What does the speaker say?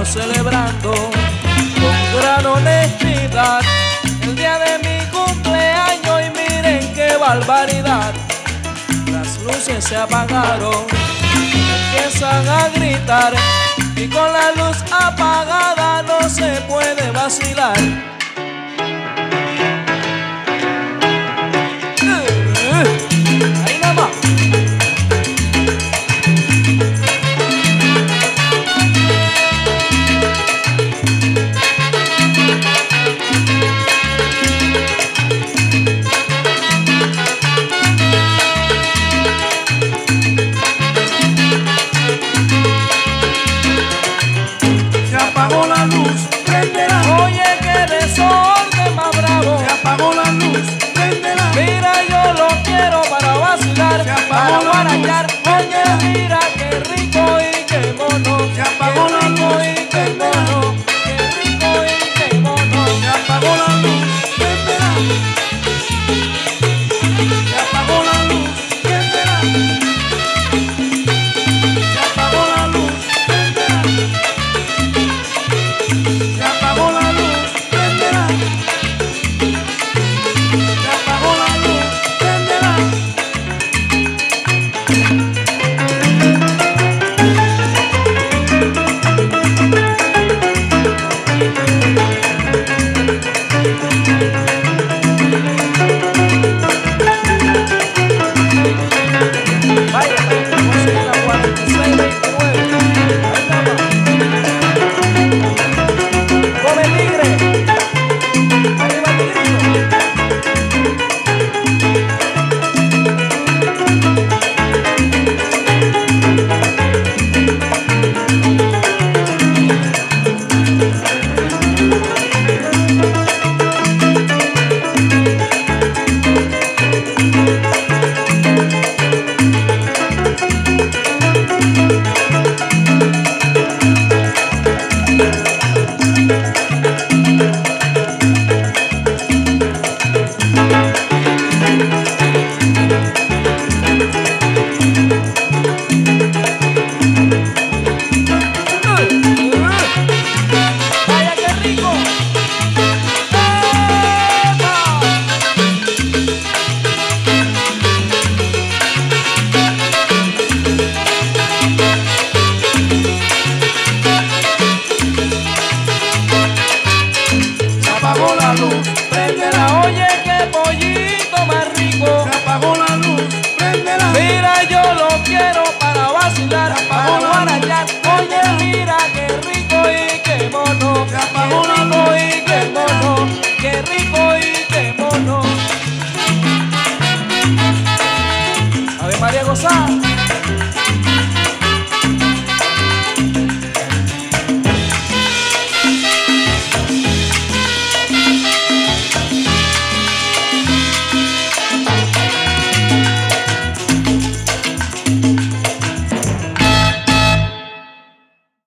estamos celebrando con gran honestidad el día de mi cumpleaños y miren qué barbaridad. Las luces se apagaron, empiezan a gritar y con la luz apagada no se puede vacilar. Ahí nada más. Se apagó la luz, préndela. Oye, qué desorden más bravo. Se apagó la luz, préndela. Mira, yo lo quiero para vacilar, Se apagó para la luz, guarachar. préndela. Oye, mira qué rico y qué mono. Se apagó la luz, y qué préndela. mono. Qué rico y qué mono. Se apagó la luz, préndela. Se apagó la luz, préndela. Se apagó la luz, préndela. Se apagó la luz, préndela. Se apagó la luz, préndela. Vaya, vamos a ir a la 4629. Ahí nada más. Come tigre. Arriba el tigrito. Vaya, qué rico. ¡Epa! Se apagó la luz, préndela. Oye, qué pollito más rico. Se apagó la luz, préndela. Mira, yo lo quiero para vacilar, Se para apagó la luz. guarachar. Oye, mira qué rico y qué mono. Se apagó